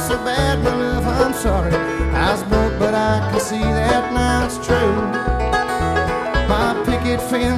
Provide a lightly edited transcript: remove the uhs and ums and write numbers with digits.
so bad, my love, I'm sorry. I was broke, but I can see that now it's true. My picket fence